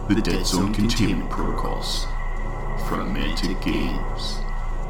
The Dead Zone Containment Protocols from Mantic Games.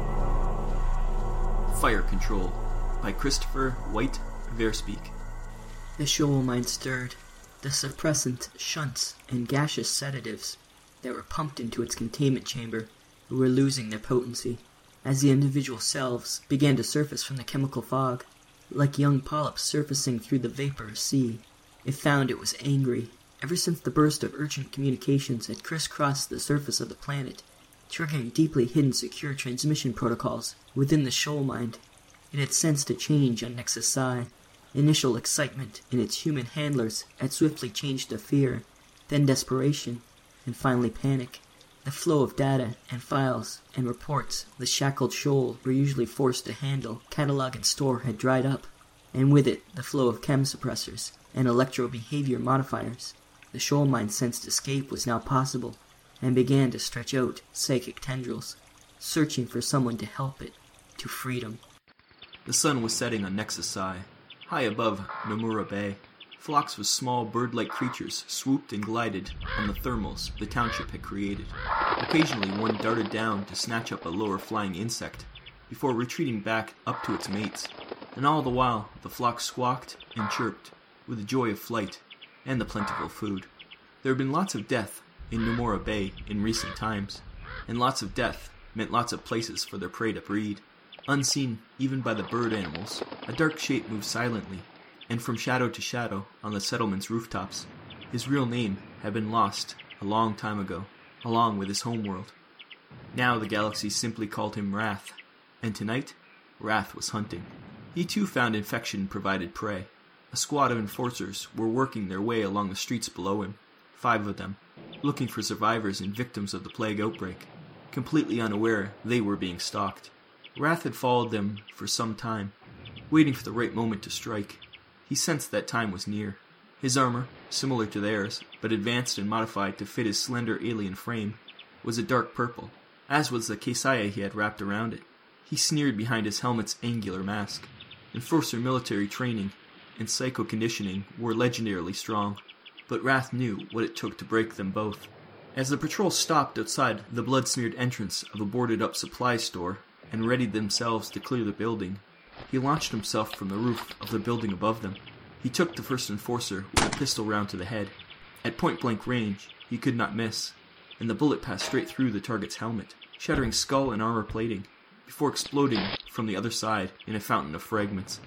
Fire Control by Christopher White Verspeak. The shoal mine stirred. The suppressant shunts and gaseous sedatives that were pumped into its containment chamber were losing their potency as the individual cells began to surface from the chemical fog. Like young polyps surfacing through the vaporous sea, it found it was angry. Ever since the burst of urgent communications had crisscrossed the surface of the planet, triggering deeply hidden secure transmission protocols within the shoal mind, it had sensed a change on Nexus Psi. Initial excitement in its human handlers had swiftly changed to fear, then desperation, and finally panic. The flow of data and files and reports the shackled shoal were usually forced to handle, catalog, and store had dried up, and with it the flow of chem suppressors and electro-behavior modifiers. The shoal mind sensed escape was now possible, and began to stretch out psychic tendrils, searching for someone to help it to freedom. The sun was setting on Nexus Psi. High above Nomura Bay, flocks of small bird-like creatures swooped and glided on the thermals the township had created. Occasionally one darted down to snatch up a lower flying insect, before retreating back up to its mates, and all the while the flock squawked and chirped with the joy of flight and the plentiful food. There had been lots of death in Nomura Bay in recent times, and lots of death meant lots of places for their prey to breed. Unseen even by the bird animals, a dark shape moved silently, and from shadow to shadow on the settlement's rooftops. His real name had been lost a long time ago, along with his homeworld. Now the galaxy simply called him Wrath, and tonight, Wrath was hunting. He too found infection-provided prey. A squad of enforcers were working their way along the streets below him, 5 of them, looking for survivors and victims of the plague outbreak, completely unaware they were being stalked. Wrath had followed them for some time, waiting for the right moment to strike. He sensed that time was near. His armor, similar to theirs, but advanced and modified to fit his slender alien frame, was a dark purple, as was the Kesaya he had wrapped around it. He sneered behind his helmet's angular mask. Enforcer military training and psycho-conditioning were legendarily strong, but Wrath knew what it took to break them both. As the patrol stopped outside the blood-smeared entrance of a boarded-up supply store and readied themselves to clear the building, he launched himself from the roof of the building above them. He took the first enforcer with a pistol round to the head. At point-blank range, he could not miss, and the bullet passed straight through the target's helmet, shattering skull and armor plating, before exploding from the other side in a fountain of fragments.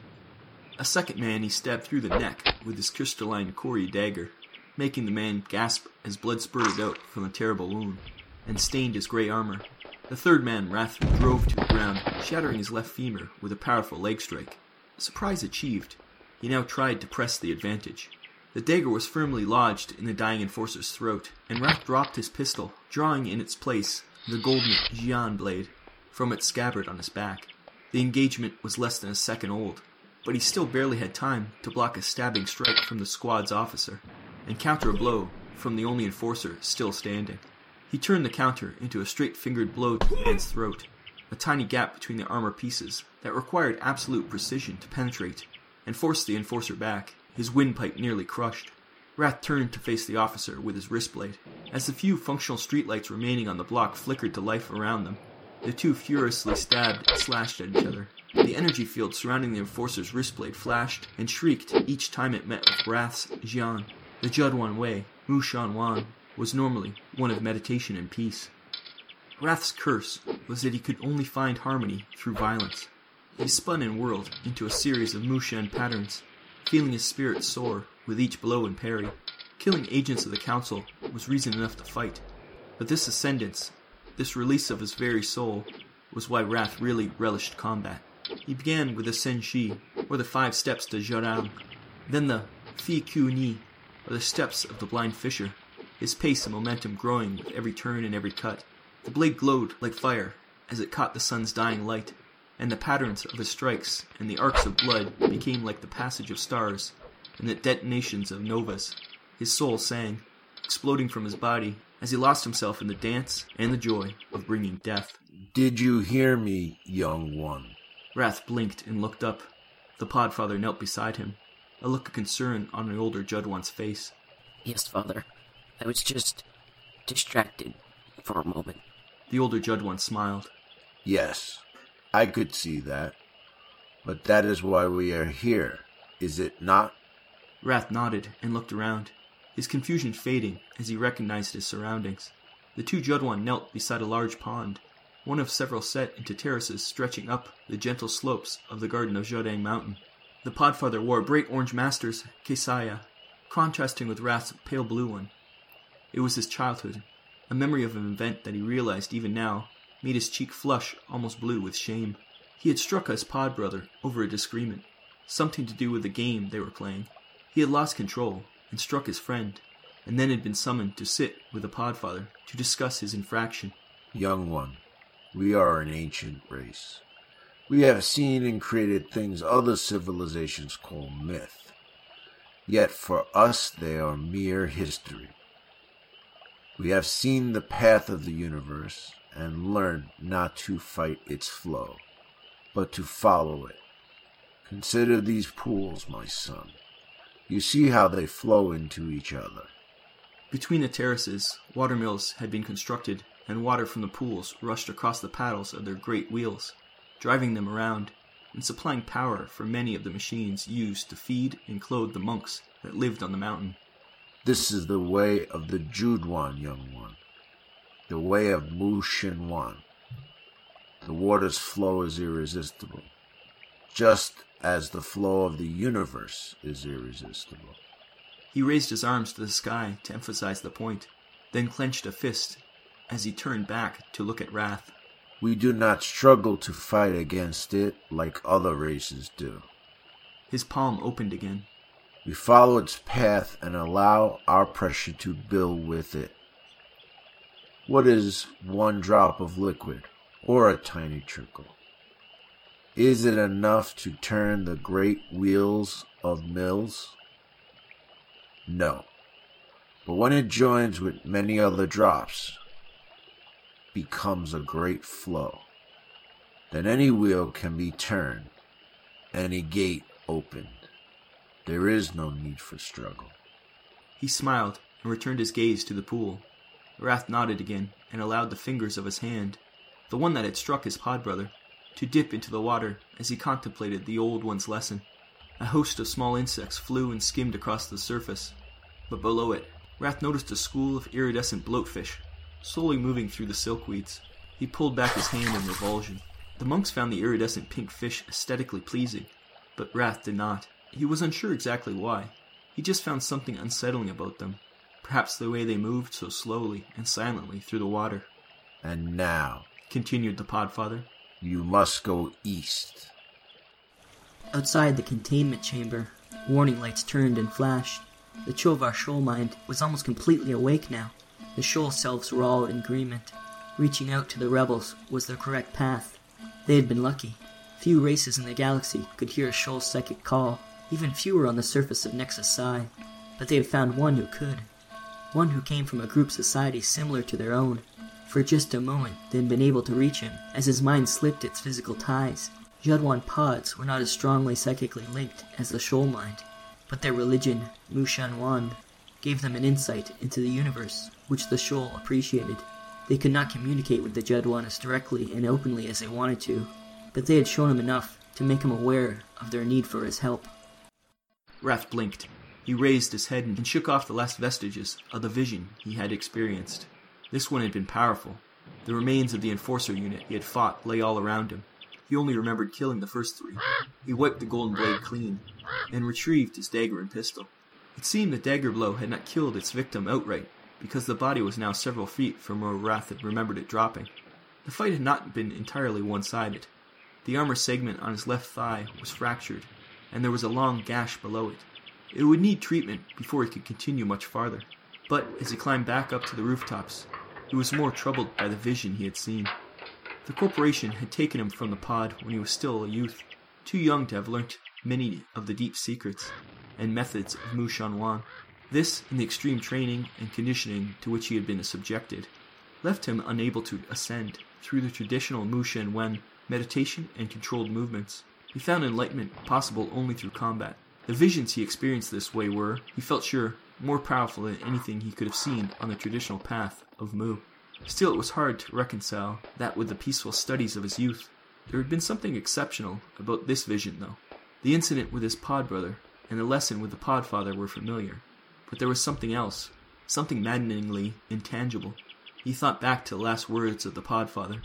A second man he stabbed through the neck with his crystalline Kori dagger, making the man gasp as blood spurted out from the terrible wound, and stained his grey armor. The third man Wrath drove to the ground, shattering his left femur with a powerful leg strike. Surprise achieved, he now tried to press the advantage. The dagger was firmly lodged in the dying enforcer's throat, and Wrath dropped his pistol, drawing in its place the golden Xian blade from its scabbard on his back. The engagement was less than a second old, but he still barely had time to block a stabbing strike from the squad's officer, and counter a blow from the only enforcer still standing. He turned the counter into a straight-fingered blow to the man's throat, a tiny gap between the armor pieces that required absolute precision to penetrate, and forced the enforcer back, his windpipe nearly crushed. Wrath turned to face the officer with his wristblade. As the few functional streetlights remaining on the block flickered to life around them, the two furiously stabbed and slashed at each other. The energy field surrounding the enforcer's wristblade flashed and shrieked each time it met with Wrath's Xian. The Judwan Way, Mu Shan Wan, was normally one of meditation and peace. Wrath's curse was that he could only find harmony through violence. He spun and whirled into a series of Mushan patterns, feeling his spirit soar with each blow and parry. Killing agents of the Council was reason enough to fight, but this ascendance, this release of his very soul, was why Wrath really relished combat. He began with the Senshi, or the 5 steps to Zharang, then the Fi Ku Ni, or the steps of the Blind Fisher, his pace and momentum growing with every turn and every cut. The blade glowed like fire as it caught the sun's dying light, and the patterns of his strikes and the arcs of blood became like the passage of stars and the detonations of novas. His soul sang, exploding from his body as he lost himself in the dance and the joy of bringing death. Did you hear me, young one? Wrath blinked and looked up. The Podfather knelt beside him, a look of concern on the older Judwan's face. Yes, Father. I was just distracted for a moment. The older Judwan smiled. Yes, I could see that. But that is why we are here, is it not? Wrath nodded and looked around, his confusion fading as he recognized his surroundings. The two Judwan knelt beside a large pond, one of several set into terraces stretching up the gentle slopes of the Garden of Jodang Mountain. The Podfather wore bright orange masters, Kesaya, contrasting with Wrath's pale blue one. It was his childhood, a memory of an event that he realized even now made his cheek flush almost blue with shame. He had struck his pod brother over a disagreement, something to do with the game they were playing. He had lost control and struck his friend, and then had been summoned to sit with the Podfather to discuss his infraction. Young one, we are an ancient race. We have seen and created things other civilizations call myth. Yet for us they are mere history. We have seen the path of the universe and learned not to fight its flow, but to follow it. Consider these pools, my son. You see how they flow into each other. Between the terraces, watermills had been constructed, and water from the pools rushed across the paddles of their great wheels, driving them around, and supplying power for many of the machines used to feed and clothe the monks that lived on the mountain. This is the way of the Judwan, young one. The way of Mu Shenwan. The water's flow is irresistible, just as the flow of the universe is irresistible. He raised his arms to the sky to emphasize the point, then clenched a fist as he turned back to look at Wrath. We do not struggle to fight against it like other races do. His palm opened again. We follow its path and allow our pressure to build with it. What is one drop of liquid, or a tiny trickle? Is it enough to turn the great wheels of mills? No. But when it joins with many other drops, becomes a great flow. Then any wheel can be turned, any gate opened. There is no need for struggle. He smiled and returned his gaze to the pool. Wrath nodded again and allowed the fingers of his hand, the one that had struck his pod brother, to dip into the water as he contemplated the old one's lesson. A host of small insects flew and skimmed across the surface, but below it, Wrath noticed a school of iridescent bloatfish, slowly moving through the silkweeds. He pulled back his hand in revulsion. The monks found the iridescent pink fish aesthetically pleasing, but Wrath did not. He was unsure exactly why. He just found something unsettling about them, perhaps the way they moved so slowly and silently through the water. And now, continued the Podfather, you must go east. Outside the containment chamber, warning lights turned and flashed. The Chovar Shoal Mind was almost completely awake now. The Shoal selves were all in agreement. Reaching out to the rebels was the correct path. They had been lucky. Few races in the galaxy could hear a Shoal psychic call, even fewer on the surface of Nexus Psi. But they had found one who could. One who came from a group society similar to their own. For just a moment they had been able to reach him, as his mind slipped its physical ties. Judwan pods were not as strongly psychically linked as the Shoal Mind, but their religion, Mu Shenwan, gave them an insight into the universe, which the Shoal appreciated. They could not communicate with the Judwan as directly and openly as they wanted to, but they had shown him enough to make him aware of their need for his help. Wrath blinked. He raised his head and shook off the last vestiges of the vision he had experienced. This one had been powerful. The remains of the Enforcer unit he had fought lay all around him. He only remembered killing the first three. He wiped the golden blade clean, and retrieved his dagger and pistol. It seemed the dagger blow had not killed its victim outright, because the body was now several feet from where Wrath had remembered it dropping. The fight had not been entirely one-sided. The armor segment on his left thigh was fractured, and there was a long gash below it. It would need treatment before he could continue much farther. But as he climbed back up to the rooftops, he was more troubled by the vision he had seen. The corporation had taken him from the pod when he was still a youth, too young to have learnt many of the deep secrets and methods of Mu Shenwan. This, and the extreme training and conditioning to which he had been subjected, left him unable to ascend through the traditional Mu Shenwan meditation and controlled movements. He found enlightenment possible only through combat. The visions he experienced this way were, he felt sure, more powerful than anything he could have seen on the traditional path of Mu. Still, it was hard to reconcile that with the peaceful studies of his youth. There had been something exceptional about this vision, though. The incident with his pod brother and the lesson with the podfather were familiar, but there was something else, something maddeningly intangible. He thought back to the last words of the podfather.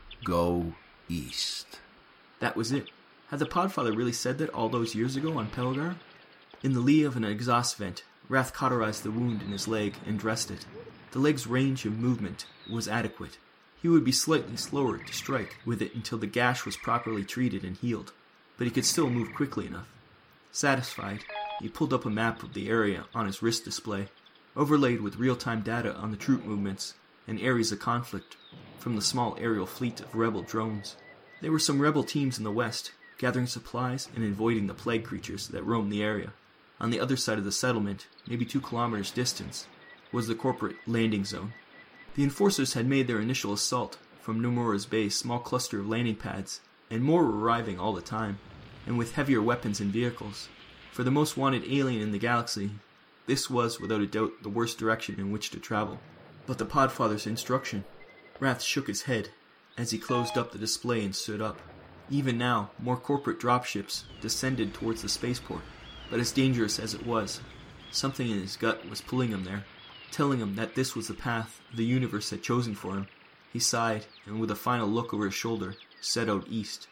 Go east. That was it. Had the podfather really said that all those years ago on Pelgar? In the lee of an exhaust vent, Wrath cauterized the wound in his leg and dressed it. The leg's range of movement was adequate. He would be slightly slower to strike with it until the gash was properly treated and healed, but he could still move quickly enough. Satisfied, he pulled up a map of the area on his wrist display, overlaid with real-time data on the troop movements and areas of conflict from the small aerial fleet of rebel drones. There were some rebel teams in the west, gathering supplies and avoiding the plague creatures that roamed the area. On the other side of the settlement, maybe 2 kilometers distant, was the corporate landing zone. The enforcers had made their initial assault from Nomura's base small cluster of landing pads, and more were arriving all the time, and with heavier weapons and vehicles. For the most wanted alien in the galaxy, this was without a doubt the worst direction in which to travel. But the podfather's instruction. Wrath shook his head as he closed up the display and stood up. Even now, more corporate dropships descended towards the spaceport, but as dangerous as it was, something in his gut was pulling him there, telling him that this was the path the universe had chosen for him. He sighed, and with a final look over his shoulder, set out east.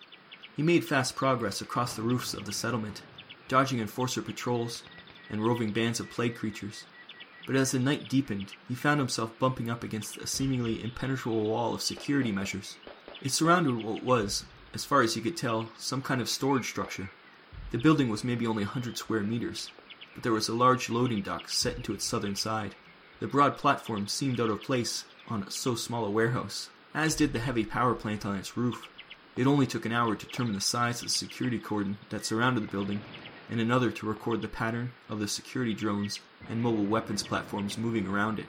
He made fast progress across the roofs of the settlement, dodging enforcer patrols and roving bands of plague creatures. But as the night deepened, he found himself bumping up against a seemingly impenetrable wall of security measures. It surrounded what was, as far as he could tell, some kind of storage structure. The building was maybe only 100 square meters, but there was a large loading dock set into its southern side. The broad platform seemed out of place on so small a warehouse, as did the heavy power plant on its roof. It only took an hour to determine the size of the security cordon that surrounded the building, and another to record the pattern of the security drones and mobile weapons platforms moving around it.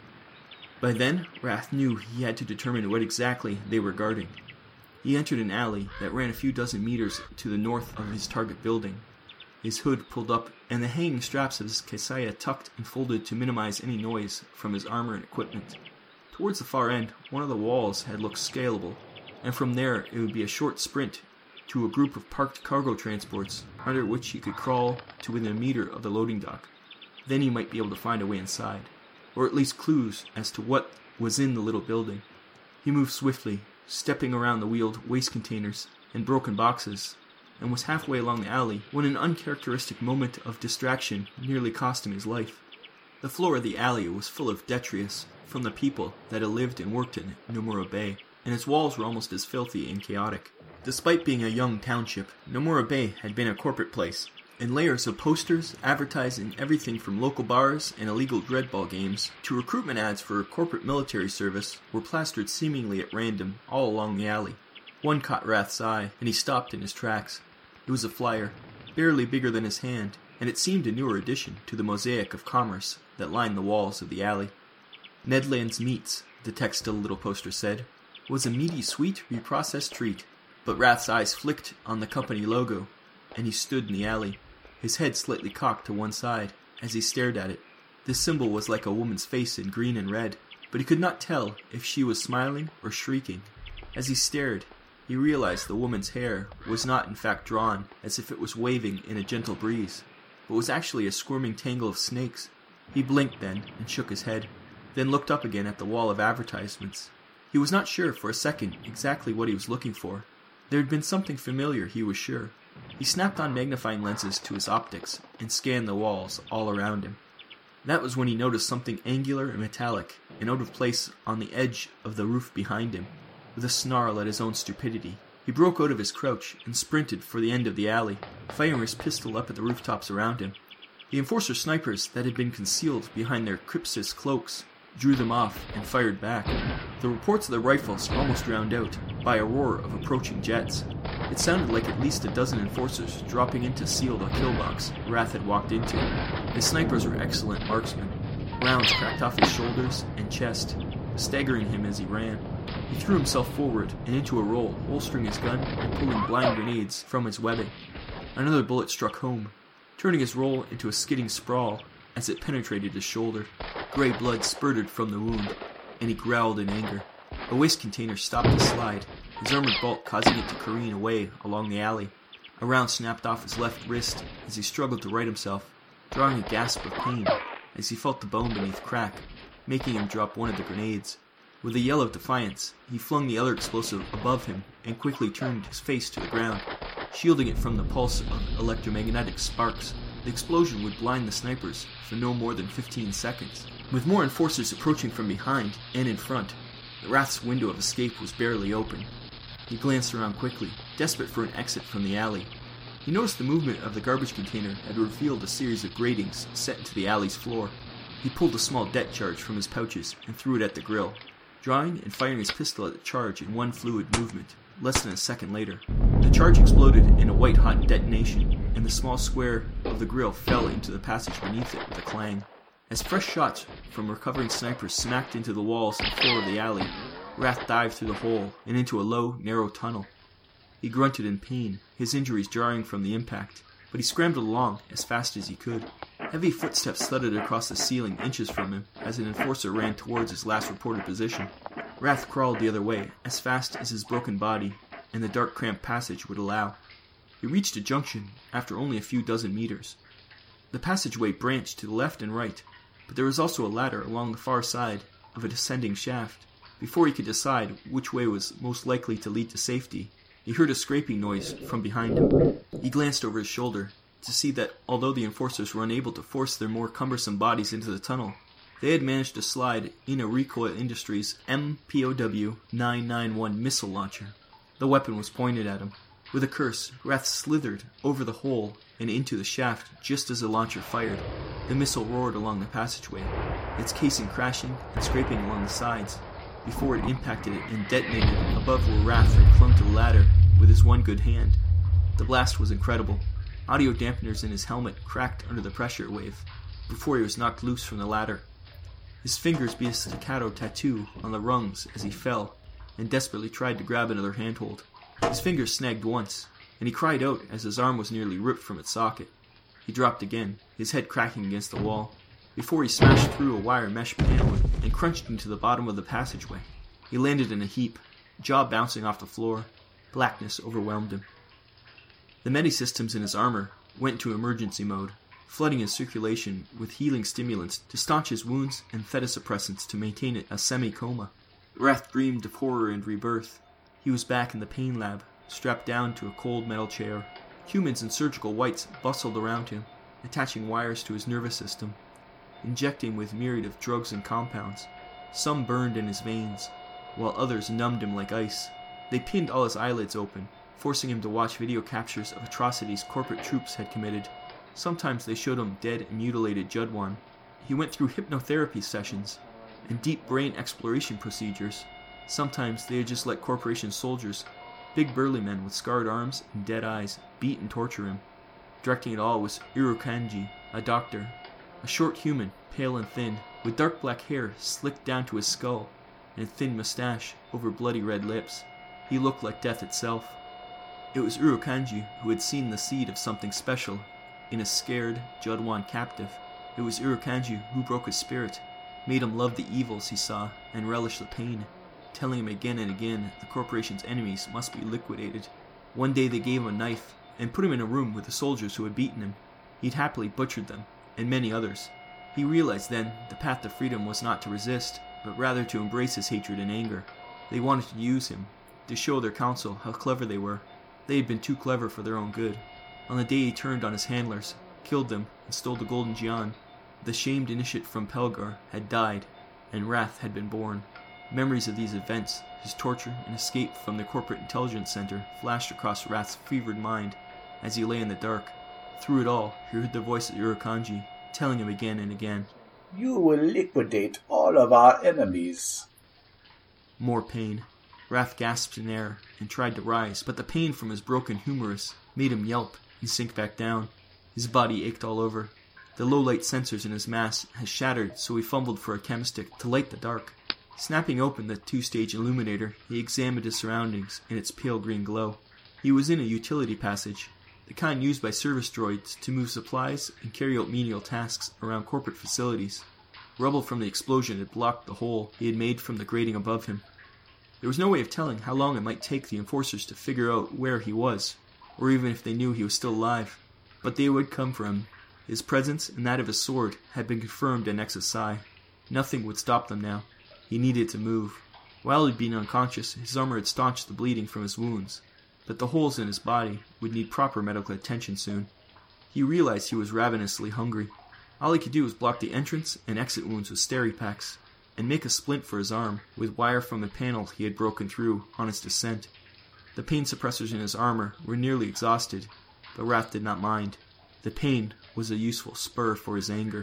By then, Wrath knew he had to determine what exactly they were guarding. He entered an alley that ran a few dozen meters to the north of his target building. His hood pulled up, and the hanging straps of his Kaseya tucked and folded to minimize any noise from his armor and equipment. Towards the far end, one of the walls had looked scalable, and from there it would be a short sprint to a group of parked cargo transports under which he could crawl to within a meter of the loading dock. Then he might be able to find a way inside, or at least clues as to what was in the little building. He moved swiftly, stepping around the wheeled waste containers and broken boxes, and was halfway along the alley when an uncharacteristic moment of distraction nearly cost him his life. The floor of the alley was full of detritus from the people that had lived and worked in Nomura Bay, and its walls were almost as filthy and chaotic. Despite being a young township, Nomura Bay had been a corporate place, and layers of posters advertising everything from local bars and illegal dreadball games to recruitment ads for corporate military service were plastered seemingly at random all along the alley. One caught Wrath's eye, and he stopped in his tracks. It was a flyer, barely bigger than his hand, and it seemed a newer addition to the mosaic of commerce that lined the walls of the alley. Nedland's Meats, the textile little poster said, was a meaty, sweet, reprocessed treat, but Wrath's eyes flicked on the company logo, and he stood in the alley, his head slightly cocked to one side as he stared at it. This symbol was like a woman's face in green and red, but he could not tell if she was smiling or shrieking. As he stared, he realized the woman's hair was not in fact drawn as if it was waving in a gentle breeze, but was actually a squirming tangle of snakes. He blinked then and shook his head, then looked up again at the wall of advertisements. He was not sure for a second exactly what he was looking for. There had been something familiar, he was sure. He snapped on magnifying lenses to his optics and scanned the walls all around him. That was when he noticed something angular and metallic and out of place on the edge of the roof behind him. With a snarl at his own stupidity, he broke out of his crouch and sprinted for the end of the alley, firing his pistol up at the rooftops around him. The enforcer snipers that had been concealed behind their Crypsis cloaks drew them off and fired back. The reports of the rifles almost drowned out by a roar of approaching jets. It sounded like at least a dozen enforcers dropping in to seal the kill box Wrath had walked into. His snipers were excellent marksmen. Rounds cracked off his shoulders and chest, staggering him as he ran. He threw himself forward and into a roll, holstering his gun and pulling blind grenades from his webbing. Another bullet struck home, turning his roll into a skidding sprawl as it penetrated his shoulder. Gray blood spurted from the wound, and he growled in anger. A waste container stopped to slide, his armored bulk causing it to careen away along the alley. A round snapped off his left wrist as he struggled to right himself, drawing a gasp of pain as he felt the bone beneath crack, making him drop one of the grenades. With a yell of defiance, he flung the other explosive above him and quickly turned his face to the ground, shielding it from the pulse of electromagnetic sparks. The explosion would blind the snipers for no more than 15 seconds. With more enforcers approaching from behind and in front, Wrath's window of escape was barely open. He glanced around quickly, desperate for an exit from the alley. He noticed the movement of the garbage container had revealed a series of gratings set into the alley's floor. He pulled a small det charge from his pouches and threw it at the grill, drawing and firing his pistol at the charge in one fluid movement. Less than a second later, the charge exploded in a white-hot detonation, and the small square of the grill fell into the passage beneath it with a clang. As fresh shots from recovering snipers smacked into the walls and floor of the alley, Wrath dived through the hole and into a low, narrow tunnel. He grunted in pain, his injuries jarring from the impact, but he scrambled along as fast as he could. Heavy footsteps thudded across the ceiling inches from him as an enforcer ran towards his last reported position. Wrath crawled the other way as fast as his broken body and the dark cramped passage would allow. He reached a junction after only a few dozen meters. The passageway branched to the left and right, but there was also a ladder along the far side of a descending shaft. Before he could decide which way was most likely to lead to safety, he heard a scraping noise from behind him. He glanced over his shoulder to see that although the enforcers were unable to force their more cumbersome bodies into the tunnel, they had managed to slide in a Recoil Industries MPOW 991 missile launcher. The weapon was pointed at him. With a curse, Wrath slithered over the hole and into the shaft just as the launcher fired. The missile roared along the passageway, its casing crashing and scraping along the sides, before it impacted it and detonated above where Wrath had clung to the ladder with his one good hand. The blast was incredible. Audio dampeners in his helmet cracked under the pressure wave before he was knocked loose from the ladder. His fingers beat a staccato tattoo on the rungs as he fell and desperately tried to grab another handhold. His fingers snagged once, and he cried out as his arm was nearly ripped from its socket. He dropped again, his head cracking against the wall, before he smashed through a wire mesh panel and crunched into the bottom of the passageway. He landed in a heap, jaw bouncing off the floor. Blackness overwhelmed him. The medi-systems in his armor went into emergency mode, flooding his circulation with healing stimulants to staunch his wounds and theta-suppressants to maintain it a semi-coma. Wrath dreamed of horror and rebirth. He was back in the pain lab, strapped down to a cold metal chair. Humans in surgical whites bustled around him, attaching wires to his nervous system, injecting with myriad of drugs and compounds. Some burned in his veins, while others numbed him like ice. They pinned all his eyelids open, forcing him to watch video captures of atrocities corporate troops had committed. Sometimes they showed him dead and mutilated Judwan. He went through hypnotherapy sessions and deep brain exploration procedures. Sometimes they had just let corporation soldiers, big burly men with scarred arms and dead eyes, beat and torture him. Directing it all was Irukanji, a doctor, a short human, pale and thin, with dark black hair slicked down to his skull and a thin mustache over bloody red lips. He looked like death itself. It was Irukanji who had seen the seed of something special in a scared Judwan captive. It was Irukanji who broke his spirit, made him love the evils he saw and relish the pain, telling him again and again the corporation's enemies must be liquidated. One day they gave him a knife and put him in a room with the soldiers who had beaten him. He'd happily butchered them, and many others. He realized then the path to freedom was not to resist, but rather to embrace his hatred and anger. They wanted to use him, to show their council how clever they were. They had been too clever for their own good. On the day he turned on his handlers, killed them, and stole the Golden Jian, the shamed initiate from Pelgar had died, and Wrath had been born. Memories of these events, his torture and escape from the corporate intelligence center, flashed across Wrath's fevered mind as he lay in the dark. Through it all, he heard the voice of Irukanji, telling him again and again, "You will liquidate all of our enemies." More pain. Wrath gasped in air and tried to rise, but the pain from his broken humerus made him yelp and sink back down. His body ached all over. The low-light sensors in his mask had shattered, so he fumbled for a chemstick to light the dark. Snapping open the two-stage illuminator, he examined his surroundings in its pale green glow. He was in a utility passage. the kind used by service droids to move supplies and carry out menial tasks around corporate facilities. Rubble from the explosion had blocked the hole he had made from the grating above him. There was no way of telling how long it might take the enforcers to figure out where he was, or even if they knew he was still alive. But they would come for him. His presence and that of his sword had been confirmed in Nexus Psi. Nothing would stop them now. He needed to move. While he'd been unconscious, his armor had staunched the bleeding from his wounds, but the holes in his body would need proper medical attention soon. He realized he was ravenously hungry. All he could do was block the entrance and exit wounds with steri-packs, and make a splint for his arm with wire from a panel he had broken through on his descent. The pain suppressors in his armor were nearly exhausted, but Wrath did not mind. The pain was a useful spur for his anger.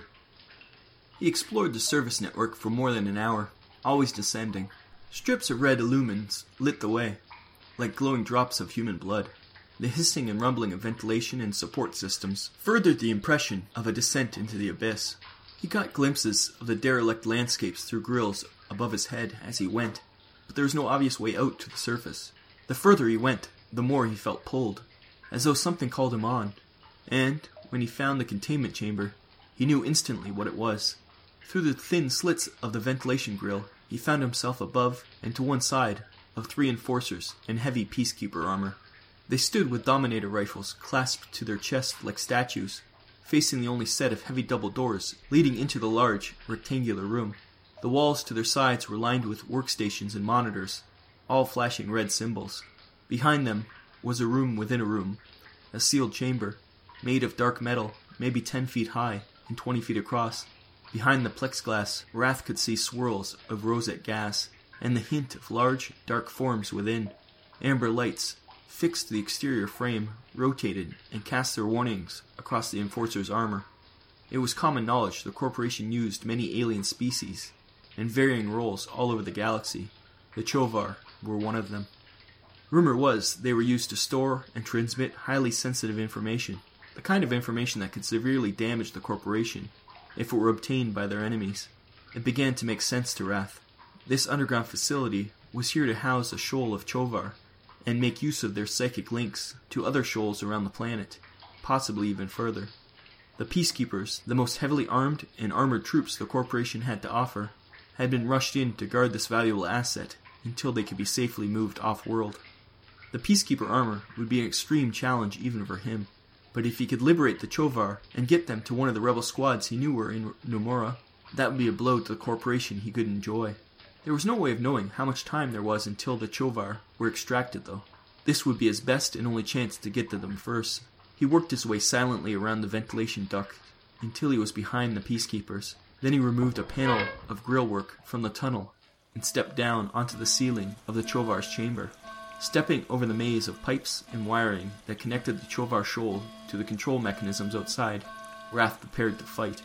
He explored the service network for more than an hour, always descending. Strips of red illumines lit the way, like glowing drops of human blood. The hissing and rumbling of ventilation and support systems furthered the impression of a descent into the abyss. He got glimpses of the derelict landscapes through grills above his head as he went, but there was no obvious way out to the surface. The further he went, the more he felt pulled, as though something called him on. And, when he found the containment chamber, he knew instantly what it was. Through the thin slits of the ventilation grill, he found himself above and to one side of 3 enforcers in heavy peacekeeper armor. They stood with Dominator rifles clasped to their chests like statues, facing the only set of heavy double doors leading into the large, rectangular room. The walls to their sides were lined with workstations and monitors, all flashing red symbols. Behind them was a room within a room, a sealed chamber, made of dark metal, maybe 10 feet high and 20 feet across. Behind the plexiglass, Wrath could see swirls of rosette gas, and the hint of large, dark forms within. Amber lights, fixed to the exterior frame, rotated and cast their warnings across the Enforcer's armor. It was common knowledge the corporation used many alien species, in varying roles all over the galaxy. The Chovar were one of them. Rumor was they were used to store and transmit highly sensitive information, the kind of information that could severely damage the corporation if it were obtained by their enemies. It began to make sense to Wrath. This underground facility was here to house a shoal of Chovar, and make use of their psychic links to other shoals around the planet, possibly even further. The Peacekeepers, the most heavily armed and armored troops the corporation had to offer, had been rushed in to guard this valuable asset until they could be safely moved off-world. The Peacekeeper armor would be an extreme challenge even for him, but if he could liberate the Chovar and get them to one of the rebel squads he knew were in Nomura, that would be a blow to the corporation he could enjoy. There was no way of knowing how much time there was until the Chovar were extracted, though. This would be his best and only chance to get to them first. He worked his way silently around the ventilation duct until he was behind the Peacekeepers. Then he removed a panel of grillwork from the tunnel and stepped down onto the ceiling of the Chovar's chamber. Stepping over the maze of pipes and wiring that connected the Chovar shoal to the control mechanisms outside, Wrath prepared to fight.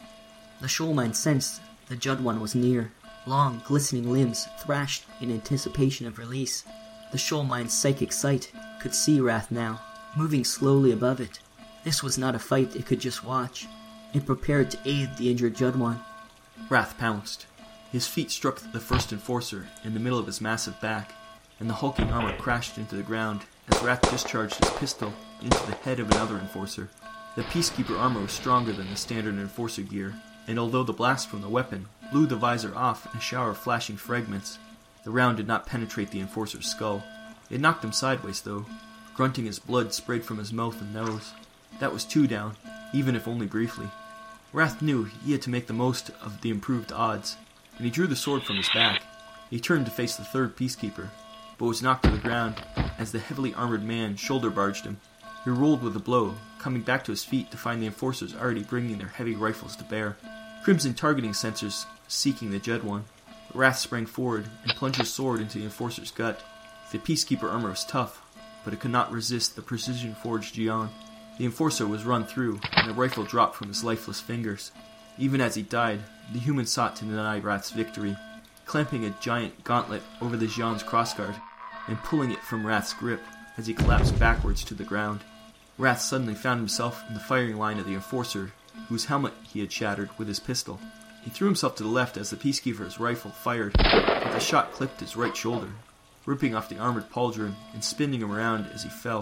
The shoal mine sensed the Judwan was near. Long, glistening limbs thrashed in anticipation of release. The shoal mine's psychic sight could see Wrath now, moving slowly above it. This was not a fight it could just watch. It prepared to aid the injured Judwan. Wrath pounced. His feet struck the first Enforcer in the middle of his massive back, and the hulking armor crashed into the ground as Wrath discharged his pistol into the head of another Enforcer. The Peacekeeper armor was stronger than the standard Enforcer gear, and although the blast from the weapon blew the visor off in a shower of flashing fragments, the round did not penetrate the Enforcer's skull. It knocked him sideways, though, grunting as blood sprayed from his mouth and nose. That was 2 down, even if only briefly. Wrath knew he had to make the most of the improved odds, and he drew the sword from his back. He turned to face the third Peacekeeper, but was knocked to the ground as the heavily armored man shoulder-barged him. He rolled with a blow, coming back to his feet to find the Enforcers already bringing their heavy rifles to bear. Crimson targeting sensors seeking the Judwan. Wrath sprang forward and plunged his sword into the Enforcer's gut. The Peacekeeper armor was tough, but it could not resist the precision-forged Gion. The Enforcer was run through, and the rifle dropped from his lifeless fingers. Even as he died, the human sought to deny Wrath's victory, clamping a giant gauntlet over the Gion's crossguard, and pulling it from Wrath's grip as he collapsed backwards to the ground. Wrath suddenly found himself in the firing line of the Enforcer, whose helmet he had shattered with his pistol. He threw himself to the left as the Peacekeeper's rifle fired, but the shot clipped his right shoulder, ripping off the armored pauldron and spinning him around as he fell.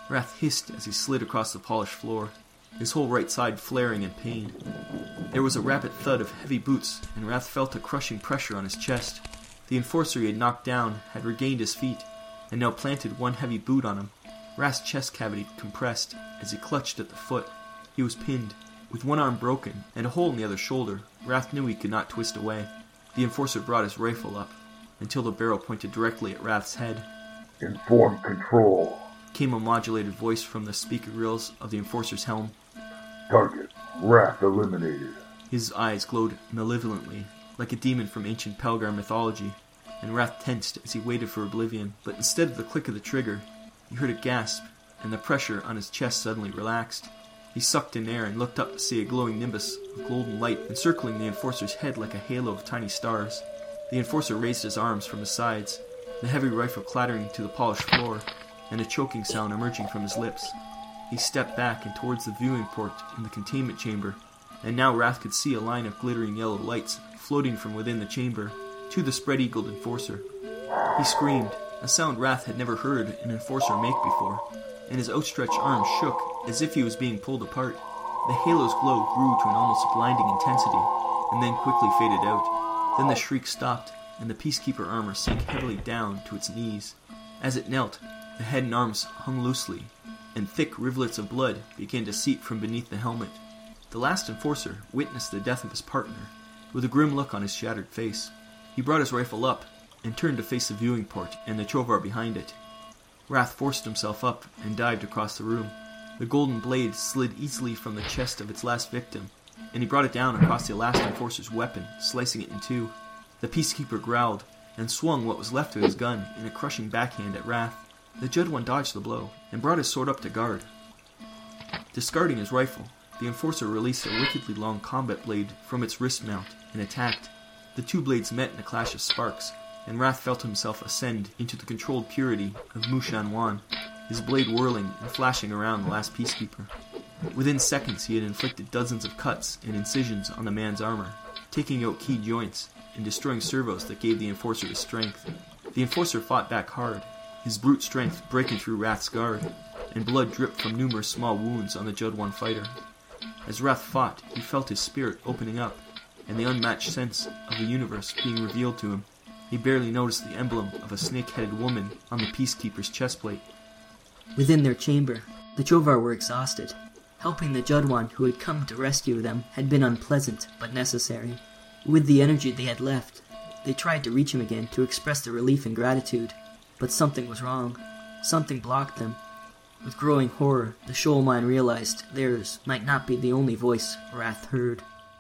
Wrath hissed as he slid across the polished floor, his whole right side flaring in pain. There was a rapid thud of heavy boots, and Wrath felt a crushing pressure on his chest. The enforcer he had knocked down had regained his feet, and now planted one heavy boot on him. Wrath's chest cavity compressed as he clutched at the foot. He was pinned. With one arm broken and a hole in the other shoulder, Wrath knew he could not twist away. The enforcer brought his rifle up, until the barrel pointed directly at Wrath's head. "Inform control," came a modulated voice from the speaker grills of the enforcer's helm. "Target, Wrath eliminated." His eyes glowed malevolently, like a demon from ancient Pelgar mythology, and Wrath tensed as he waited for oblivion. But instead of the click of the trigger, he heard a gasp, and the pressure on his chest suddenly relaxed. He sucked in air and looked up to see a glowing nimbus of golden light encircling the enforcer's head like a halo of tiny stars. The enforcer raised his arms from his sides, the heavy rifle clattering to the polished floor, and a choking sound emerging from his lips. He stepped back and towards the viewing port in the containment chamber, and now Wrath could see a line of glittering yellow lights floating from within the chamber to the spread-eagled enforcer. He screamed, a sound Wrath had never heard an enforcer make before, and his outstretched arms shook as if he was being pulled apart. The halo's glow grew to an almost blinding intensity, and then quickly faded out. Then the shriek stopped, and the Peacekeeper armor sank heavily down to its knees. As it knelt, the head and arms hung loosely, and thick rivulets of blood began to seep from beneath the helmet. The last enforcer witnessed the death of his partner, with a grim look on his shattered face. He brought his rifle up, and turned to face the viewing port and the Chovar behind it. Wrath forced himself up and dived across the room. The golden blade slid easily from the chest of its last victim, and he brought it down across the last enforcer's weapon, slicing it in two. The Peacekeeper growled, and swung what was left of his gun in a crushing backhand at Wrath. The Judwan dodged the blow, and brought his sword up to guard. Discarding his rifle, the enforcer released a wickedly long combat blade from its wrist mount, and attacked. The two blades met in a clash of sparks, and Wrath felt himself ascend into the controlled purity of Mushan Wan, his blade whirling and flashing around the last Peacekeeper. Within seconds he had inflicted dozens of cuts and incisions on the man's armor, taking out key joints and destroying servos that gave the enforcer his strength. The enforcer fought back hard, his brute strength breaking through Wrath's guard, and blood dripped from numerous small wounds on the Judwan fighter. As Wrath fought, he felt his spirit opening up, and the unmatched sense of the universe being revealed to him. He barely noticed the emblem of a snake-headed woman on the Peacekeeper's chestplate. Within their chamber, the Chovar were exhausted. Helping the Judwan who had come to rescue them had been unpleasant, but necessary. With the energy they had left, they tried to reach him again to express their relief and gratitude, but something was wrong. Something blocked them. With growing horror, the Shoalmine realized theirs might not be the only voice Wrath heard.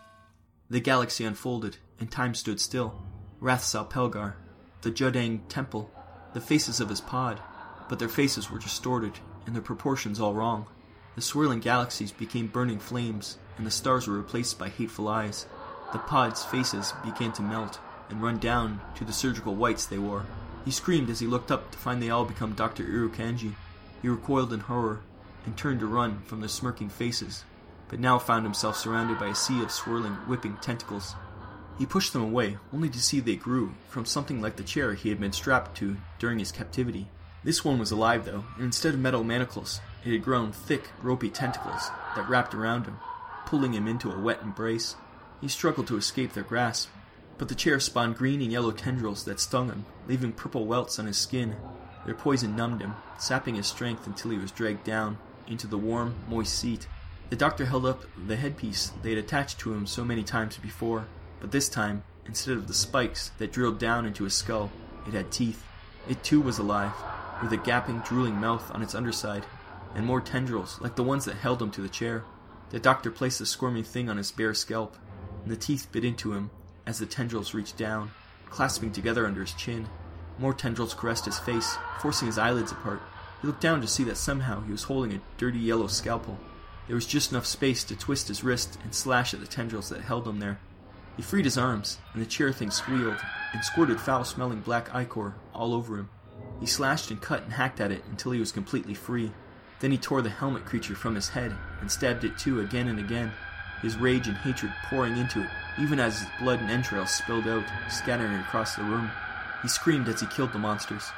The galaxy unfolded, and time stood still. Wrath saw Pelgar, the Judang temple, the faces of his pod, but their faces were distorted, and their proportions all wrong. The swirling galaxies became burning flames, and the stars were replaced by hateful eyes. The pod's faces began to melt, and run down to the surgical whites they wore. He screamed as he looked up to find they all become Dr. Irukanji. He recoiled in horror, and turned to run from the smirking faces, but now found himself surrounded by a sea of swirling, whipping tentacles. He pushed them away, only to see they grew from something like the chair he had been strapped to during his captivity. This one was alive, though, and instead of metal manacles, it had grown thick, ropey tentacles that wrapped around him, pulling him into a wet embrace. He struggled to escape their grasp, but the chair spawned green and yellow tendrils that stung him, leaving purple welts on his skin. Their poison numbed him, sapping his strength until he was dragged down into the warm, moist seat. The doctor held up the headpiece they had attached to him so many times before, but this time, instead of the spikes that drilled down into his skull, it had teeth. It too was alive, with a gaping, drooling mouth on its underside, and more tendrils like the ones that held him to the chair. The doctor placed the squirming thing on his bare scalp, and the teeth bit into him as the tendrils reached down, clasping together under his chin. More tendrils caressed his face, forcing his eyelids apart. He looked down to see that somehow he was holding a dirty yellow scalpel. There was just enough space to twist his wrist and slash at the tendrils that held him there. He freed his arms, and the chair thing squealed, and squirted foul-smelling black ichor all over him. He slashed and cut and hacked at it until he was completely free. Then he tore the helmet creature from his head, and stabbed it too again and again, his rage and hatred pouring into it, even as his blood and entrails spilled out, scattering across the room. He screamed as he killed the monsters.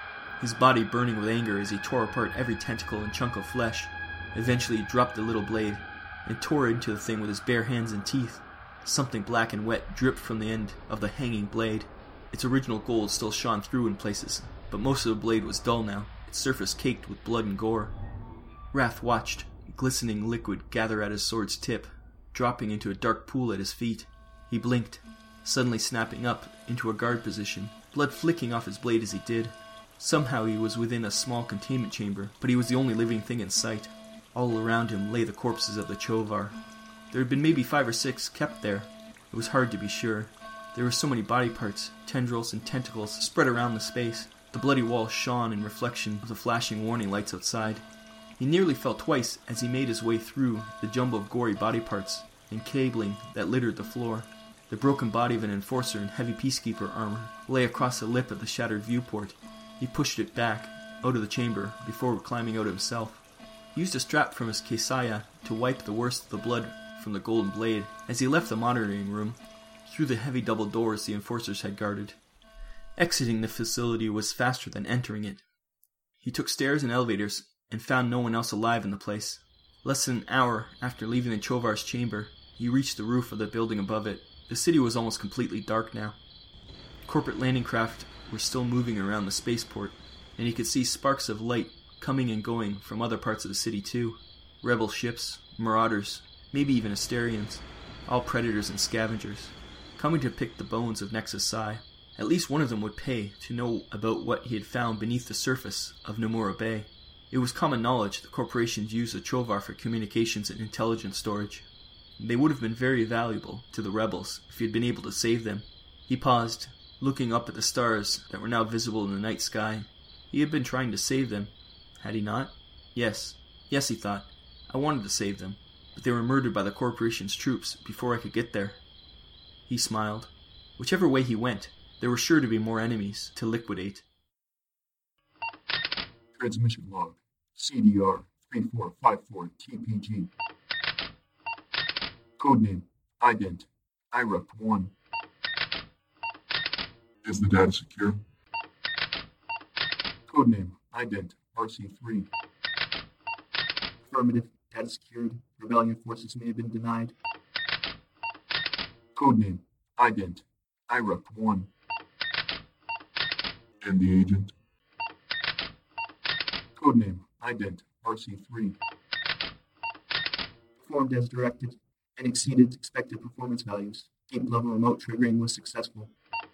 his body burning with anger as he tore apart every tentacle and chunk of flesh. Eventually he dropped the little blade and tore into the thing with his bare hands and teeth. Something black and wet dripped from the end of the hanging blade. Its original gold still shone through in places, but most of the blade was dull now, its surface caked with blood and gore. Wrath watched glistening liquid gather at his sword's tip, dropping into a dark pool at his feet. He blinked, suddenly snapping up into a guard position, blood flicking off his blade as he did. Somehow he was within a small containment chamber, but he was the only living thing in sight. All around him lay the corpses of the Chovar. There had been maybe 5 or 6 kept there. It was hard to be sure. There were so many body parts, tendrils and tentacles spread around the space. The bloody wall shone in reflection of the flashing warning lights outside. He nearly fell twice as he made his way through the jumble of gory body parts and cabling that littered the floor. The broken body of an enforcer in heavy peacekeeper armor lay across the lip of the shattered viewport. He pushed it back, out of the chamber, before climbing out himself. He used a strap from his kesaya to wipe the worst of the blood from the golden blade as he left the monitoring room, through the heavy double doors the enforcers had guarded. Exiting the facility was faster than entering it. He took stairs and elevators and found no one else alive in the place. Less than an hour after leaving the Chovar's chamber, he reached the roof of the building above it. The city was almost completely dark now. Corporate landing craft were still moving around the spaceport, and he could see sparks of light coming and going from other parts of the city too. Rebel ships, marauders, maybe even Asterians, all predators and scavengers, coming to pick the bones of Nexus Psi. At least one of them would pay to know about what he had found beneath the surface of Nomura Bay. It was common knowledge the corporations used the Chovar for communications and intelligence storage. They would have been very valuable to the rebels if he had been able to save them. He paused, looking up at the stars that were now visible in the night sky. He had been trying to save them, had he not? Yes, he thought. I wanted to save them, but they were murdered by the corporation's troops before I could get there. He smiled. Whichever way he went, there were sure to be more enemies to liquidate. Transmission log. CDR 3454 TPG. Codename Ident IRUP 1. Is the data secure? Codename Ident RC3. Affirmative. Data secured. Rebellion forces may have been denied. Codename Ident IRUP 1. And the agent? Codename Ident RC3. Performed as directed and exceeded expected performance values. Deep level remote triggering was successful.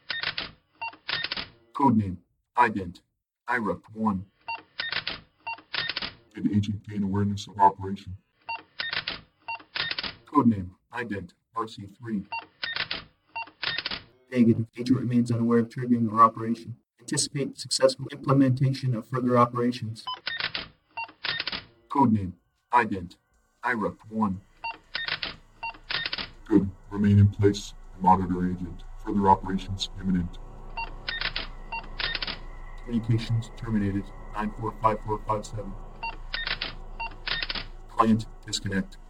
Codename Ident IRUP 1. Did agent gain awareness of operation? Codename Ident RC3. Negative. Agent remains unaware of triggering or operation. Anticipate successful implementation of further operations. Codename Ident IRUP 1. Good. Remain in place and monitor agent. Further operations imminent. Communications terminated. 945457. Client disconnect.